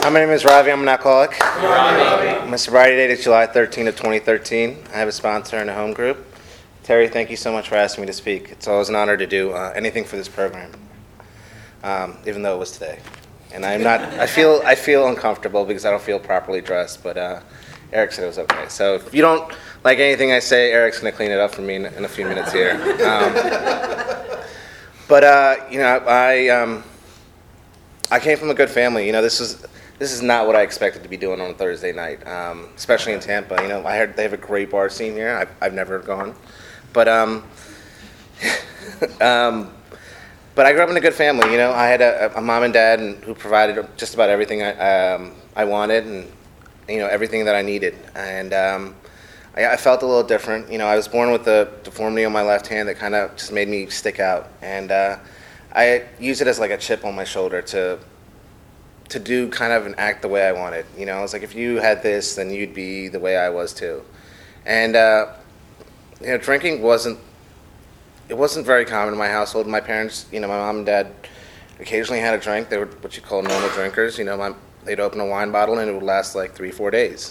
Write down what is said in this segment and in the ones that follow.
My name is Ravi. I'm an alcoholic. My sobriety date is July 13th of 2013. I have a sponsor and a home group. Terry, thank you so much for asking me to speak. It's always an honor to do anything for this program, even though it was today. And I'm not. I feel uncomfortable because I don't feel properly dressed. But Eric said it was okay. So if you don't like anything I say, Eric's going to clean it up for me in a few minutes here. I came from a good family. This is not what I expected to be doing on a Thursday night, especially in Tampa. I heard they have a great bar scene here. I've never gone, but but I grew up in a good family. I had a mom and dad who provided just about everything I wanted, and everything that I needed. And I felt a little different. I was born with a deformity on my left hand that kind of just made me stick out, and I use it as like a chip on my shoulder to do kind of and act the way I wanted. It's like if you had this, then you'd be the way I was too. And drinking wasn't very common in my household. My parents, my mom and dad occasionally had a drink. They were what you call normal drinkers. They'd open a wine bottle and it would last like 3-4 days.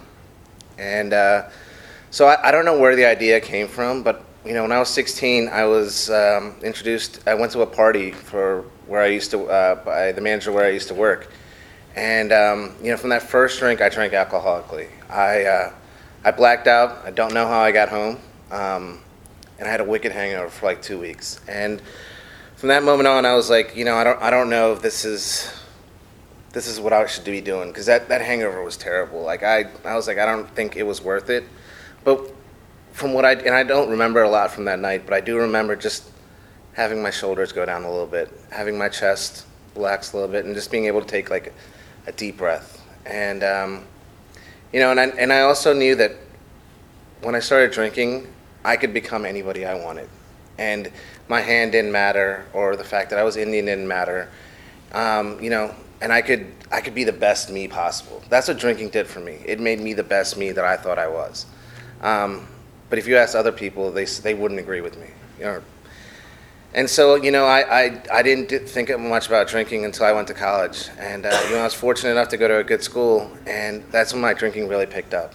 So I don't know where the idea came from, but when I was 16, I was introduced. I went to a party by the manager where I used to work, and from that first drink, I drank alcoholically. I blacked out. I don't know how I got home, and I had a wicked hangover for like 2 weeks. And from that moment on, I was like, I don't know if this is what I should be doing, because that hangover was terrible. Like I was like, I don't think it was worth it, but. From what I don't remember a lot from that night, but I do remember just having my shoulders go down a little bit, having my chest relax a little bit, and just being able to take like a deep breath. And and I also knew that when I started drinking, I could become anybody I wanted, and my hand didn't matter, or the fact that I was Indian didn't matter. And I could be the best me possible. That's what drinking did for me. It made me the best me that I thought I was. But if you ask other people, they wouldn't agree with me. And so, I didn't think much about drinking until I went to college. And, I was fortunate enough to go to a good school, and that's when my drinking really picked up.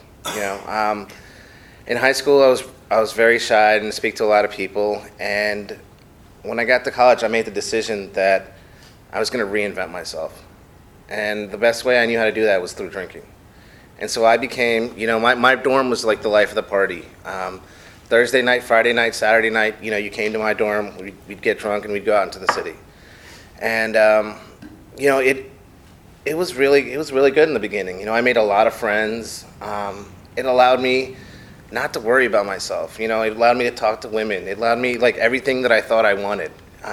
In high school, I was very shy, I didn't speak to a lot of people. And when I got to college, I made the decision that I was going to reinvent myself. And the best way I knew how to do that was through drinking. And so I became, my dorm was like the life of the party. Thursday night, Friday night, Saturday night, you came to my dorm, we'd get drunk and we'd go out into the city. And, it was really good in the beginning. I made a lot of friends. It allowed me not to worry about myself. It allowed me to talk to women. It allowed me like everything that I thought I wanted.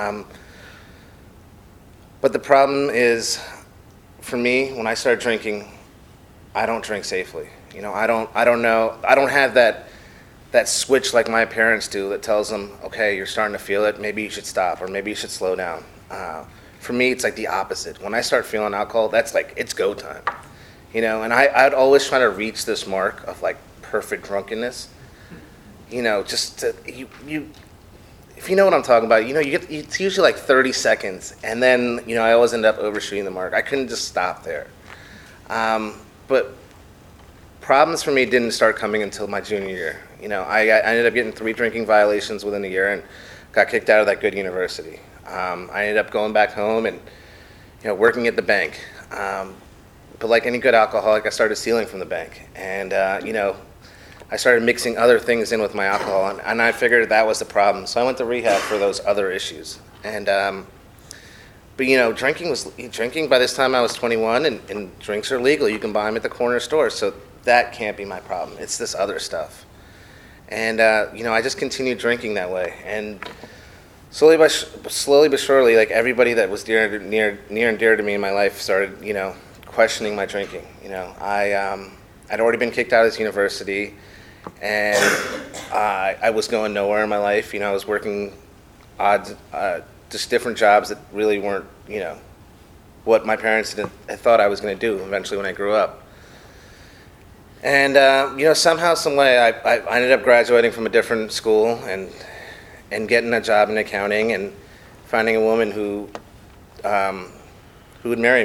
But the problem is, for me, when I started drinking, I don't drink safely. I don't know. I don't have that switch like my parents do that tells them, okay, you're starting to feel it. Maybe you should stop, or maybe you should slow down. For me, it's like the opposite. When I start feeling alcohol, that's like it's go time. And I'd always try to reach this mark of like perfect drunkenness. Just to, if you know what I'm talking about, it's usually like 30 seconds, and then I always end up overshooting the mark. I couldn't just stop there. But problems for me didn't start coming until my junior year. I ended up getting 3 drinking violations within a year and got kicked out of that good university. I ended up going back home and, working at the bank. But like any good alcoholic, I started stealing from the bank. And, I started mixing other things in with my alcohol, and I figured that was the problem. So I went to rehab for those other issues. And, but drinking by this time I was 21, and drinks are legal. You can buy them at the corner store, so that can't be my problem. It's this other stuff. And I just continued drinking that way, and slowly but surely, like everybody that was near and dear to me in my life started, questioning my drinking. I'd already been kicked out of this university, and I was going nowhere in my life. I was working just different jobs that really weren't, what my parents had thought I was going to do eventually when I grew up. And, somehow, some way, I ended up graduating from a different school and getting a job in accounting and finding a woman who would marry me.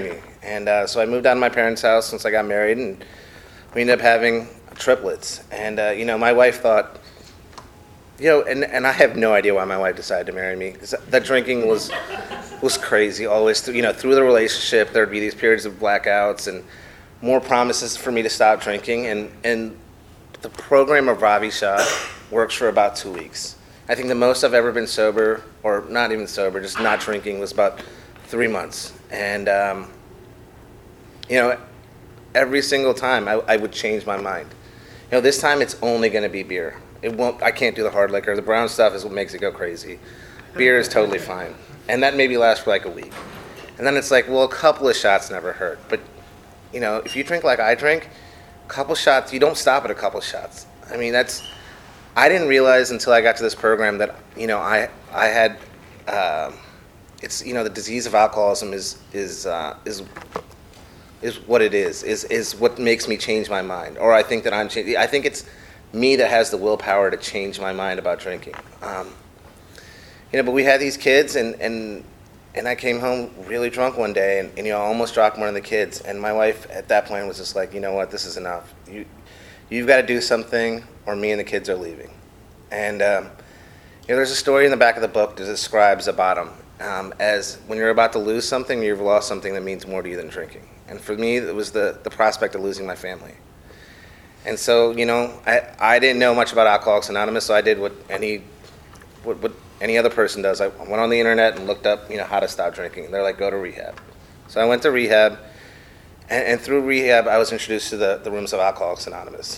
And so I moved out of my parents' house once I got married, and we ended up having triplets. And, my wife thought, and I have no idea why my wife decided to marry me, because that drinking was crazy. Always, through the relationship, there'd be these periods of blackouts and more promises for me to stop drinking. And the program of Ravi Shah works for about 2 weeks. I think the most I've ever been sober, or not even sober, just not drinking, was about 3 months. And, every single time I would change my mind. This time it's only going to be beer. I can't do the hard liquor. The brown stuff is what makes it go crazy. Beer is totally fine. And that maybe lasts for like a week. And then it's like, well, a couple of shots never hurt. But, if you drink like I drink, a couple shots, you don't stop at a couple shots. I mean, I didn't realize until I got to this program that, I had, it's, the disease of alcoholism is what it is what makes me change my mind. Or I think that I'm changing. I think it's me that has the willpower to change my mind about drinking. But we had these kids, and I came home really drunk one day, and I almost dropped one of the kids. And my wife at that point was just like, you know what, this is enough. You've got to do something, or me and the kids are leaving. And there's a story in the back of the book that describes a bottom as when you're about to lose something, you've lost something that means more to you than drinking. And for me, it was the prospect of losing my family. And so, I didn't know much about Alcoholics Anonymous, so I did what any other person does. I went on the internet and looked up, how to stop drinking. And they're like, go to rehab. So I went to rehab, and through rehab, I was introduced to the rooms of Alcoholics Anonymous.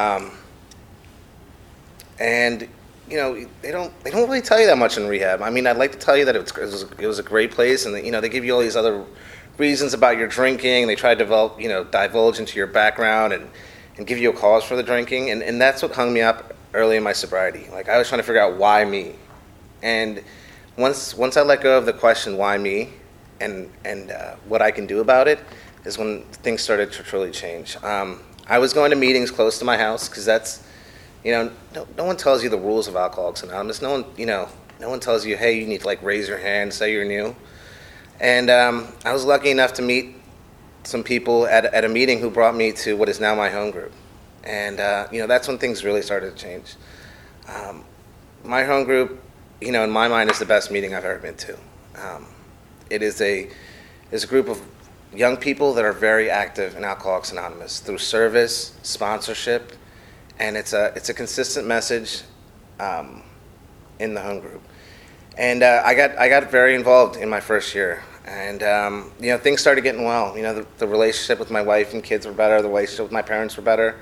And they don't really tell you that much in rehab. I mean, I'd like to tell you that it was a great place, and they give you all these other reasons about your drinking. They try to divulge into your background and give you a cause for the drinking, and that's what hung me up early in my sobriety. Like, I was trying to figure out why me, and once I let go of the question why me, and what I can do about it, is when things started to truly change. I was going to meetings close to my house because that's, no one tells you the rules of Alcoholics Anonymous. No one tells you, hey, you need to raise your hand, say you're new. And I was lucky enough to meet some people at a meeting who brought me to what is now my home group. And, that's when things really started to change. My home group, in my mind, is the best meeting I've ever been to. It is a group of young people that are very active in Alcoholics Anonymous through service, sponsorship, and it's a consistent message in the home group. And I got very involved in my first year, and things started getting well. The relationship with my wife and kids were better. The relationship with my parents were better.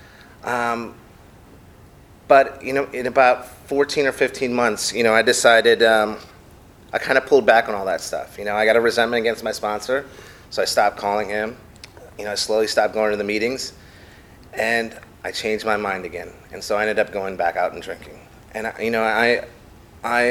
But in about 14 or 15 months, I decided I kind of pulled back on all that stuff. I got a resentment against my sponsor, so I stopped calling him. I slowly stopped going to the meetings, and I changed my mind again. And so I ended up going back out and drinking. And I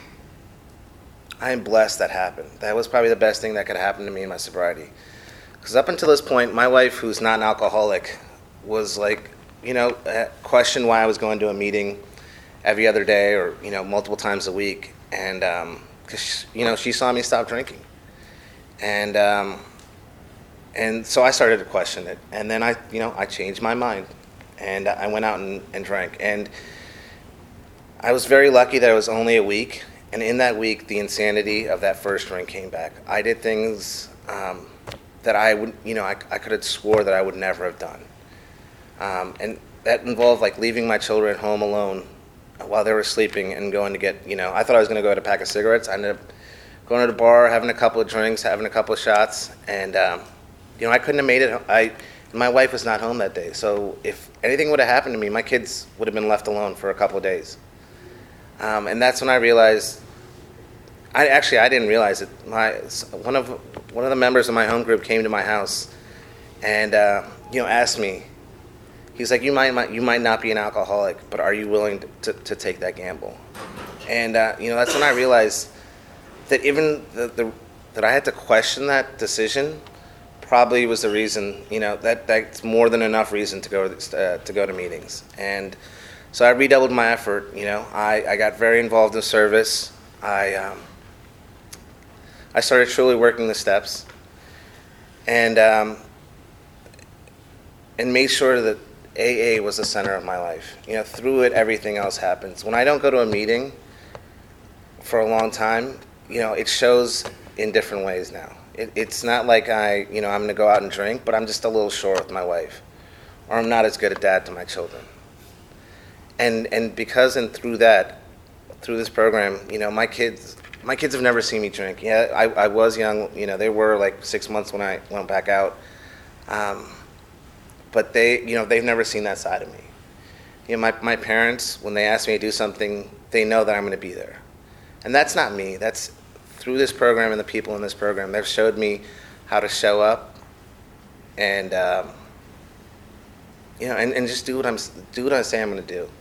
am blessed that happened. That was probably the best thing that could happen to me in my sobriety. Because up until this point, my wife, who's not an alcoholic, was questioned why I was going to a meeting every other day or, multiple times a week. And, because, she saw me stop drinking. And so I started to question it. And then I changed my mind. And I went out and drank. And I was very lucky that it was only a week. And in that week, the insanity of that first drink came back. I did things that I would, I could have swore that I would never have done. And that involved leaving my children at home alone while they were sleeping and going to get, I thought I was going to go get a pack of cigarettes. I ended up going to the bar, having a couple of drinks, having a couple of shots. And, I couldn't have made it. My wife was not home that day. So if anything would have happened to me, my kids would have been left alone for a couple of days. And that's when I realized, I didn't realize it. One of the members of my home group came to my house and, asked me, he's like, you might not be an alcoholic, but are you willing to take that gamble? And, that's when I realized that even that I had to question that decision probably was the reason, that's more than enough reason to go to meetings. And so I redoubled my effort. I got very involved in service. I started truly working the steps, and made sure that AA was the center of my life. Through it, everything else happens. When I don't go to a meeting for a long time, it shows in different ways now. It's not like I'm going to go out and drink, but I'm just a little short with my wife, or I'm not as good a dad to my children. And because and through this program, my kids have never seen me drink. Yeah, I was young. They were like 6 months when I went back out. But they've never seen that side of me. My parents, when they ask me to do something, they know that I'm going to be there. And that's not me. That's through this program and the people in this program. They've showed me how to show up and and just do what I say I'm going to do.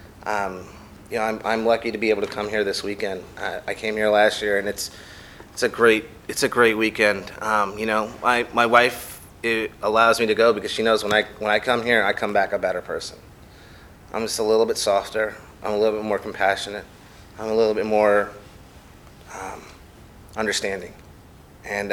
I'm lucky to be able to come here this weekend. I came here last year, and it's a great weekend. My wife, it allows me to go because she knows when I come here, I come back a better person. I'm just a little bit softer. I'm a little bit more compassionate. I'm a little bit more understanding, and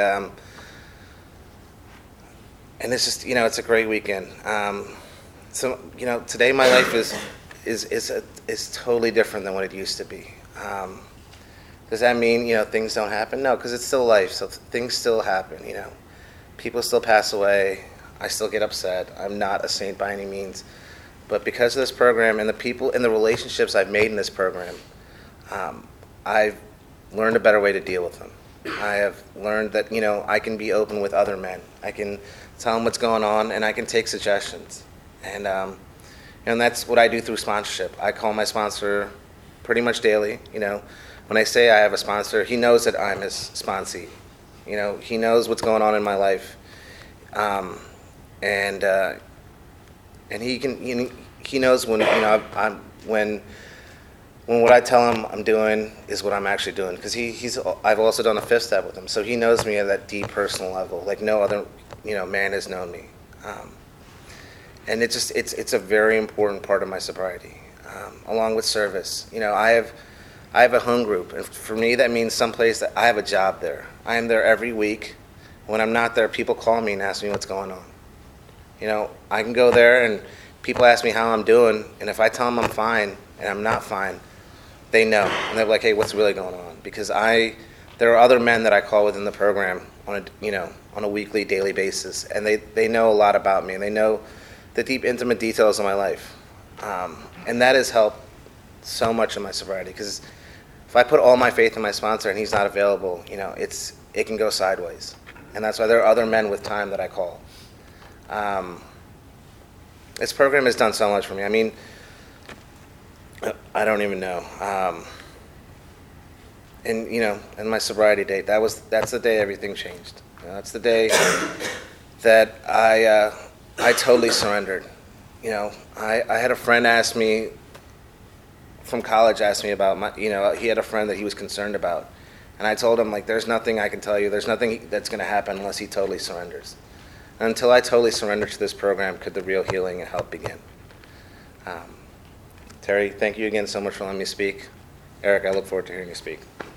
it's just it's a great weekend. So today my life is totally different than what it used to be. Does that mean things don't happen? No, because it's still life. So things still happen. People still pass away. I still get upset. I'm not a saint by any means, but because of this program and the people and the relationships I've made in this program, I've learned a better way to deal with them. I have learned that I can be open with other men. I can tell them what's going on, and I can take suggestions. And that's what I do through sponsorship. I call my sponsor pretty much daily. When I say I have a sponsor, he knows that I'm his sponsee. He knows what's going on in my life, and he can. He knows when when what I tell him I'm doing is what I'm actually doing, because I've also done a fifth step with him, so he knows me at that deep personal level, like no other man has known me, and it's a very important part of my sobriety, along with service. I have a home group, and for me that means someplace that I have a job there. I am there every week. When I'm not there, people call me and ask me what's going on. I can go there and people ask me how I'm doing, and if I tell them I'm fine and I'm not fine, they know, and they're like, "Hey, what's really going on?" Because there are other men that I call within the program on a weekly, daily basis, and they know a lot about me, and they know the deep, intimate details of my life, and that has helped so much in my sobriety. Because if I put all my faith in my sponsor and he's not available, it can go sideways, and that's why there are other men with time that I call. This program has done so much for me. I mean, I don't even know. And my sobriety date, that's the day everything changed. That's the day that I totally surrendered. I had a friend from college ask me about he had a friend that he was concerned about. And I told him, there's nothing I can tell you. There's nothing that's going to happen unless he totally surrenders. And until I totally surrendered to this program could the real healing and help begin. Terry, thank you again so much for letting me speak. Eric, I look forward to hearing you speak.